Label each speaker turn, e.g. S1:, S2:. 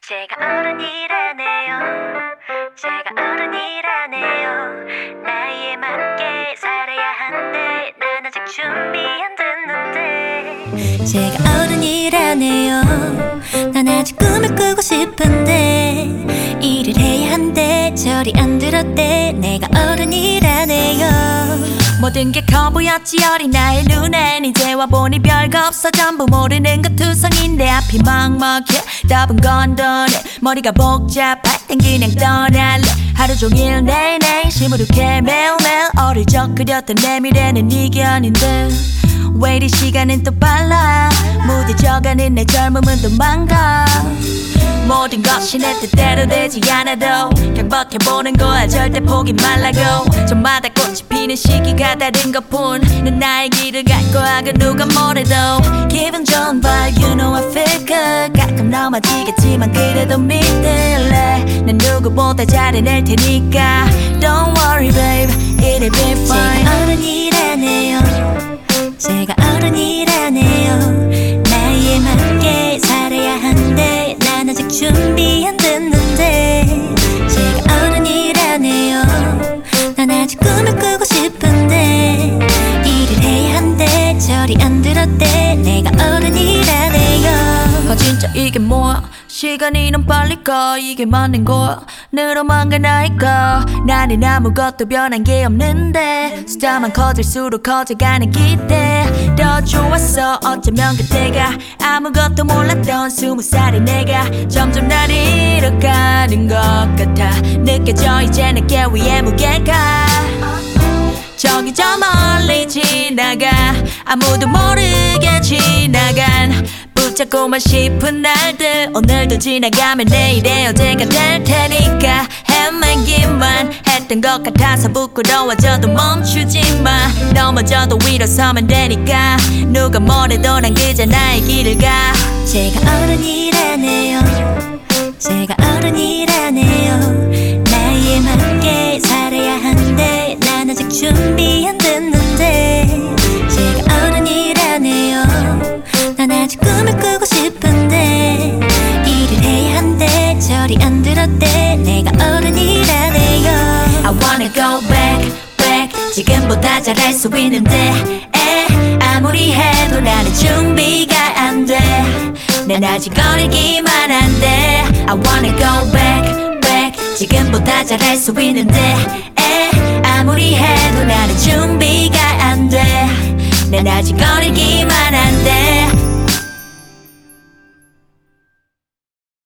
S1: 제가 어른이라네요. 제가 어른이라네요. 나이에 맞게 살아야 한대. 난 아직 준비 안 됐는데. 제가 어른이라네요. 난 아직 꿈을 꾸고 싶은데 일을 해야 한대. 저리 안 들었대. 내가 어른이라네요. 모든 게 커 보였지 어린 나의 눈엔. 이제 와보니 별거 없어. 전부 모르는 것 투성인데 앞이 막막해. 답은 건더네. 머리가 복잡해. 땐 그냥 떠날래. 하루 종일 내내 시무룩해. 매일매일 어릴 적 그렸던 내 미래는 이게 아닌데 왜 이리 시간은 또 빨라. 무뎌져가는 내 젊음은 또 망가. 모든 것이 내 뜻대로 되지 않아도 그냥 버텨보는 거야. 절대 포기 말라고. 저마다 꽃이 피는 시기가 다른 것뿐. 난 나의 길을 갈 거야. 그 누가 뭐래도 기분 좋은 vibe you know I feel good. 가끔 넘어지겠지만 그래도 믿을래. 난 누구보다 잘해낼 테니까 Don't worry babe it'll be fine. 제가 어른이라네요. 제가 어른이라네요. 나이에 맞게 살아야 한대. 난 아직 준비 안 됐는데. 제가 어른이라네요. 난 아직 꿈을 꾸고 싶은데 일을 해야 한대. 저리 안 들었대. 내가 어른이라네요. 진짜 이게 뭐야. 시간이 너무 빨리 가. 이게 맞는 거야. 늘어만 간 나이가. 나는 아무것도 변한 게 없는데 숫자만 커질수록 커져가는 기대. 더 좋았어 어쩌면 그때가. 아무것도 몰랐던 20살의 내가 점점 날 잃어가는 것 같아. 느껴져 이제 내게 위에 무게가. 저기 저 멀리 지나가. 아무도 모르게 지나간 붙잡고만 싶은 날들. 오늘도 지나가면 내일의 어제가 될 테니까 헤매기만 했던 것 같아서 부끄러워져도 멈추지 마. 넘어져도 일어서면 되니까 누가 뭐래도 난 그저 나의 길을 가. 제가 어른이라네요. 제가 어른이라네요. 나이에 맞게 살아야 한대. 난 아직 준비 안 됐는데. 제가 어른이라네요. 난 아직 꿈을 꾸고 싶은데 일을 해야 한대. 저리 안 들었대. 내가 어른이라네요. I wanna go back, back. 지금보다 잘할 수 있는데 아무리 해도 나는 준비가 안 돼. 난 아직 어리기만 한데 I wanna go back, back. 지금보다 잘할 수 있는데 아무리 해도 나는 준비가 안 돼. 난 아직 어리기만 한데